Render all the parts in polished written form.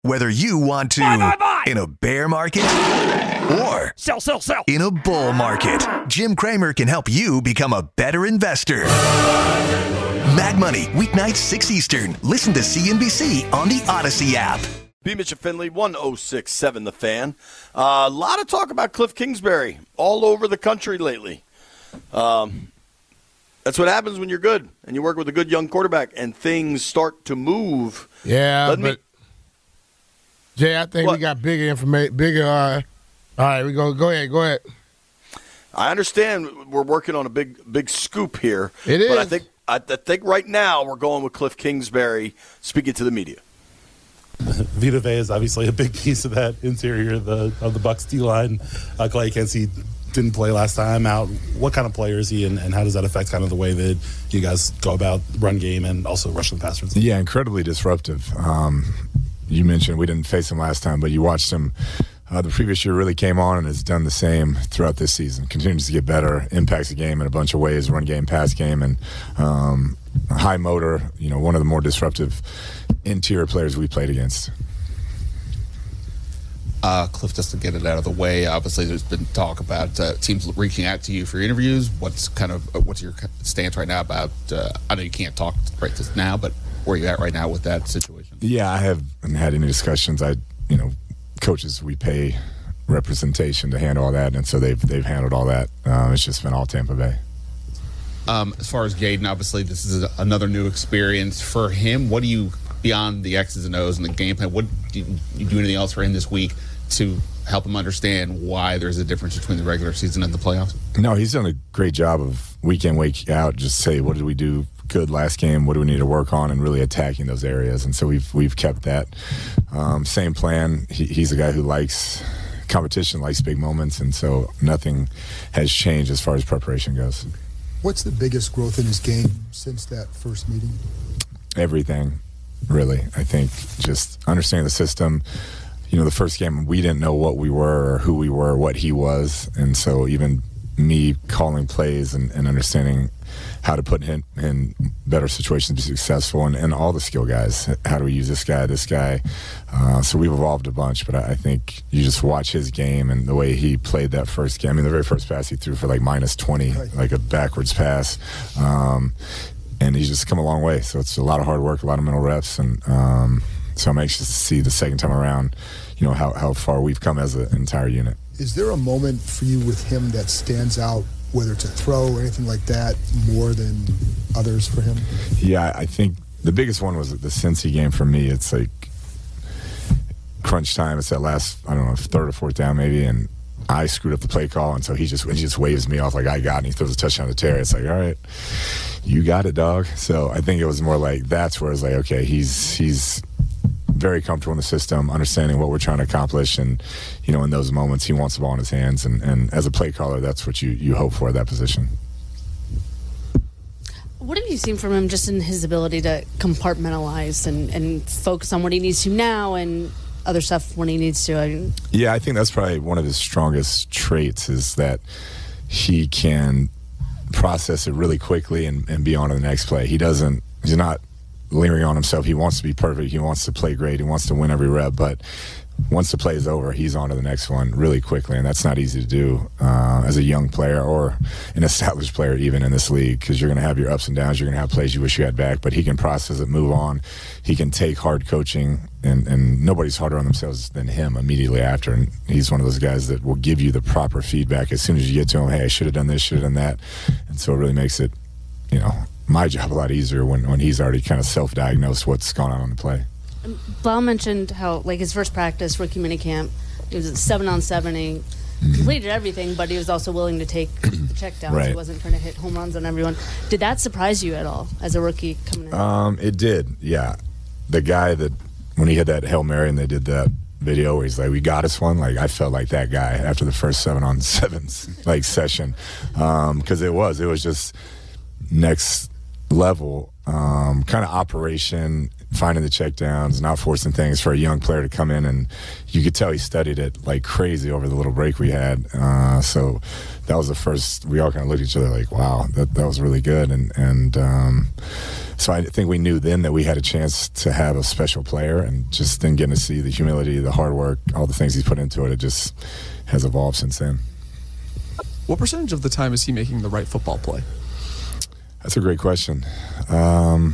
Whether you want to Buy. in a bear market or Sell. in a bull market, Jim Cramer can help you become a better investor. Mag Money, weeknights 6 Eastern. Listen to CNBC on the Odyssey app. B. Mitch and Finley, 106.7 The Fan. A lot of talk about Cliff Kingsbury all over the country lately. That's what happens when you're good and you work with a good young quarterback and things start to move. Yeah, Jay, I think we got bigger information. All right, we go. Go ahead. I understand we're working on a big scoop here. It is. But I think right now we're going with Cliff Kingsbury speaking to the media. Vita Vea is obviously a big piece of that interior of the Bucs D-line. Clay Kensey didn't play last time out. What kind of player is he, and how does that affect kind of the way that you guys go about run game and also rushing the passer? Yeah, incredibly disruptive. You mentioned we didn't face him last time, but you watched him the previous year, really came on and has done the same throughout this season. Continues to get better, impacts the game in a bunch of ways, run game, pass game, and high motor, one of the more disruptive interior players we played against. Cliff, just to get it out of the way, obviously there's been talk about teams reaching out to you for interviews. What's your stance right now about, I know you can't talk right this now, but where are you at right now with that situation? Yeah, I haven't had any discussions. Coaches, we pay representation to handle all that, and so they've handled all that. It's just been all Tampa Bay. As far as Jaden, obviously this is another new experience for him. What do you, beyond the X's and O's and the game plan, what do you do anything else for him this week to help him understand why there's a difference between the regular season and the playoffs? No, he's done a great job of week in, week out, just say, what did we do good last game? What do we need to work on? And really attacking those areas. And so we've kept that same plan. He's a guy who likes competition, likes big moments, and so nothing has changed as far as preparation goes. What's the biggest growth in his game since that first meeting? Everything, really. I think just understanding the system. The first game, we didn't know what we were or who we were, what he was. And so even me calling plays and understanding how to put him in better situations to be successful, and all the skill guys. How do we use this guy? So we've evolved a bunch, but I think you just watch his game and the way he played that first game. I mean, the very first pass he threw for like -20, like a backwards pass. And he's just come a long way. So it's a lot of hard work, a lot of mental reps, and so I'm anxious to see the second time around, how far we've come as an entire unit. Is there a moment for you with him that stands out, whether it's a throw or anything like that, more than others for him? Yeah, I think the biggest one was the Cincy game for me. It's like crunch time. It's that last, third or fourth down maybe, and I screwed up the play call, and so he just waves me off like I got it, and he throws a touchdown to Terry. It's like, all right, you got it, dog. So I think it was more like that's where it's like, okay, he's very comfortable in the system, understanding what we're trying to accomplish, and in those moments he wants the ball in his hands, and as a play caller, that's what you hope for at that position. What have you seen from him just in his ability to compartmentalize and focus on what he needs to now and other stuff when he needs to? Yeah, I think that's probably one of his strongest traits, is that he can process it really quickly and be on to the next play. He's not leering on himself. He wants to be perfect. He wants to play great. He wants to win every rep. But once the play is over, he's on to the next one really quickly, and that's not easy to do as a young player or an established player even in this league, because you're going to have your ups and downs. You're going to have plays you wish you had back, but he can process it, move on. He can take hard coaching, and nobody's harder on themselves than him immediately after, and he's one of those guys that will give you the proper feedback as soon as you get to him. Hey, I should have done this, should have done that. And so it really makes it, my job a lot easier when he's already kind of self-diagnosed what's going on the play. Blau mentioned how, his first practice, rookie minicamp, he was at 7-on-7. He completed everything, but he was also willing to take the check downs. Right. He wasn't trying to hit home runs on everyone. Did that surprise you at all as a rookie coming in? It did, yeah. The guy that, when he had that Hail Mary and they did that video where he's like, we got us one, I felt like that guy after the first 7-on-7 session, because it was just next level kind of operation, finding the checkdowns, not forcing things for a young player to come in, and you could tell he studied it like crazy over the little break we had. So that was the first. We all kind of looked at each other like, "Wow, that was really good." And So I think we knew then that we had a chance to have a special player, and just then getting to see the humility, the hard work, all the things he's put into it, it just has evolved since then. What percentage of the time is he making the right football play? That's a great question. A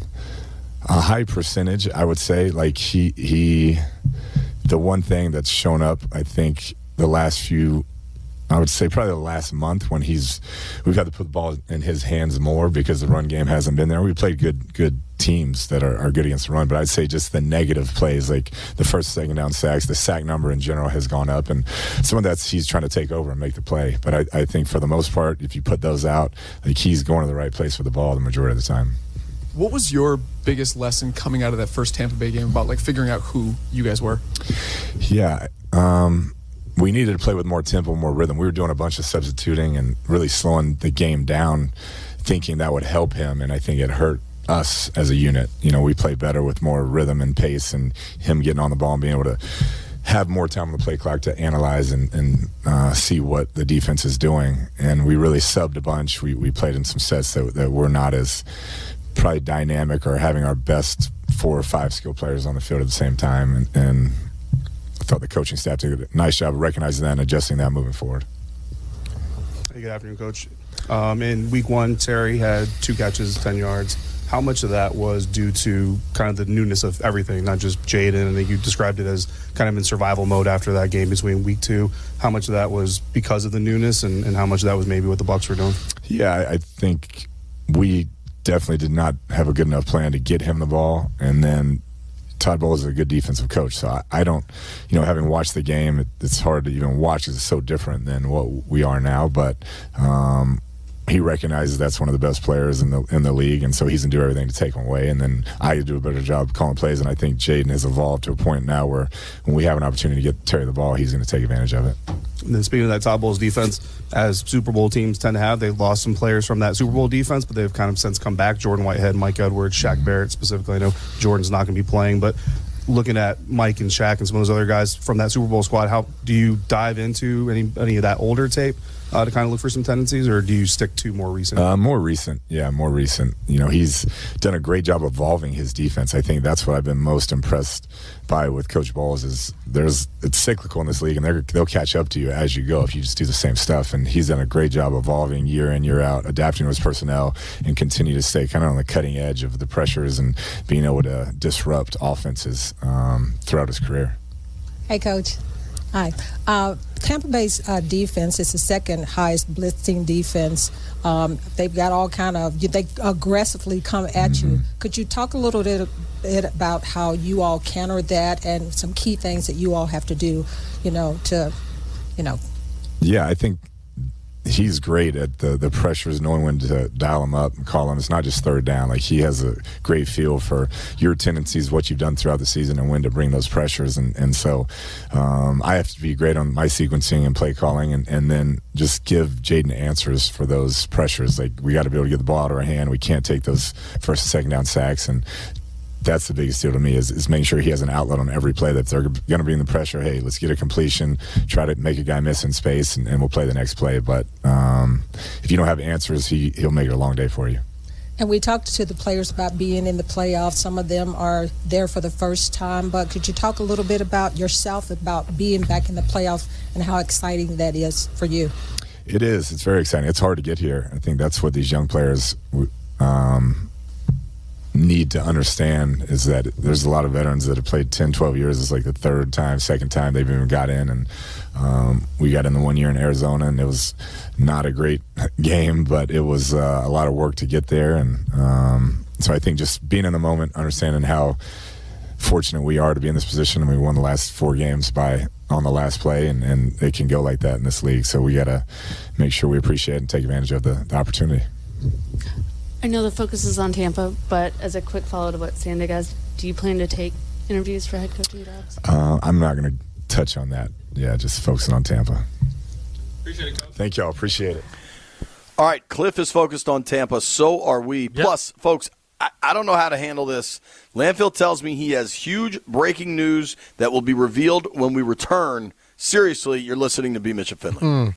high percentage, I would say. Like he the one thing that's shown up, I think, the last few, I would say probably the last month when we've had to put the ball in his hands more because the run game hasn't been there. We played good teams that are good against the run, but I'd say just the negative plays, like the first, second down sacks, the sack number in general has gone up, and some of that's he's trying to take over and make the play. But I think for the most part, if you put those out, like he's going to the right place for the ball the majority of the time. What was your biggest lesson coming out of that first Tampa Bay game about like figuring out who you guys were? Yeah. We needed to play with more tempo, more rhythm. We were doing a bunch of substituting and really slowing the game down, thinking that would help him, and I think it hurt us as a unit. You know, we played better with more rhythm and pace, and him getting on the ball and being able to have more time on the play clock to analyze and see what the defense is doing. And we really subbed a bunch. We played in some sets that were not as probably dynamic or having our best 4 or 5 skill players on the field at the same time. And I thought the coaching staff did a nice job of recognizing that and adjusting that moving forward. Hey, good afternoon, Coach. In week 1, Terry had 2 catches, 10 yards. How much of that was due to kind of the newness of everything, not just Jaden? I think you described it as kind of in survival mode after that game between week 2. How much of that was because of the newness, and how much of that was maybe what the Bucs were doing? Yeah, I think we definitely did not have a good enough plan to get him the ball, and then Todd Bowles is a good defensive coach, so I don't, having watched the game, it's hard to even watch because it's so different than what we are now, but he recognizes that's one of the best players in the league, and so he's going to do everything to take him away, and then I do a better job calling plays, and I think Jaden has evolved to a point now where when we have an opportunity to get Terry the ball, he's going to take advantage of it. And then speaking of that Todd Bowles defense, as Super Bowl teams tend to have, they've lost some players from that Super Bowl defense, but they've kind of since come back. Jordan Whitehead, Mike Edwards, Shaq Barrett specifically. I know Jordan's not going to be playing, but looking at Mike and Shaq and some of those other guys from that Super Bowl squad, how do you dive into any of that older tape to kind of look for some tendencies, or do you stick to more recent? More recent. He's done a great job evolving his defense. I think that's what I've been most impressed by with Coach Bowles is it's cyclical in this league, and they'll catch up to you as you go if you just do the same stuff. And he's done a great job evolving year in, year out, adapting to his personnel, and continue to stay kind of on the cutting edge of the pressures and being able to disrupt offenses throughout his career. Hey, Coach. Hi. Tampa Bay's defense is the second highest blitzing defense. They've got all kind of, they aggressively come at you. Could you talk a little bit about how you all counter that and some key things that you all have to do, Yeah, I think he's great at the pressures, knowing when to dial him up and call him. It's not just third down. Like, he has a great feel for your tendencies, what you've done throughout the season, and when to bring those pressures. And so I have to be great on my sequencing and play calling, and then just give Jaden answers for those pressures. Like, we got to be able to get the ball out of our hand. We can't take those first and second down sacks, and that's the biggest deal to me is making sure he has an outlet on every play that they're going to bring the pressure. Hey, let's get a completion, try to make a guy miss in space, and we'll play the next play. But if you don't have answers, he'll make it a long day for you. And we talked to the players about being in the playoffs. Some of them are there for the first time. But could you talk a little bit about yourself, about being back in the playoffs and how exciting that is for you? It is. It's very exciting. It's hard to get here. I think that's what these young players need to understand is that there's a lot of veterans that have played 10, 12 years. It's like the third time, second time they've even got in. And we got in the 1 year in Arizona, and it was not a great game, but it was a lot of work to get there. And so I think just being in the moment, understanding how fortunate we are to be in this position, and we won the last 4 games on the last play, and it can go like that in this league. So we got to make sure we appreciate and take advantage of the opportunity. I know the focus is on Tampa, but as a quick follow to what Sandig asked, do you plan to take interviews for head coaching jobs? I'm not going to touch on that. Yeah, just focusing on Tampa. Appreciate it, Coach. Thank y'all. Appreciate it. All right, Cliff is focused on Tampa. So are we. Yep. Plus, folks, I don't know how to handle this. Landfill tells me he has huge breaking news that will be revealed when we return. Seriously, you're listening to B. Mitch and Finley.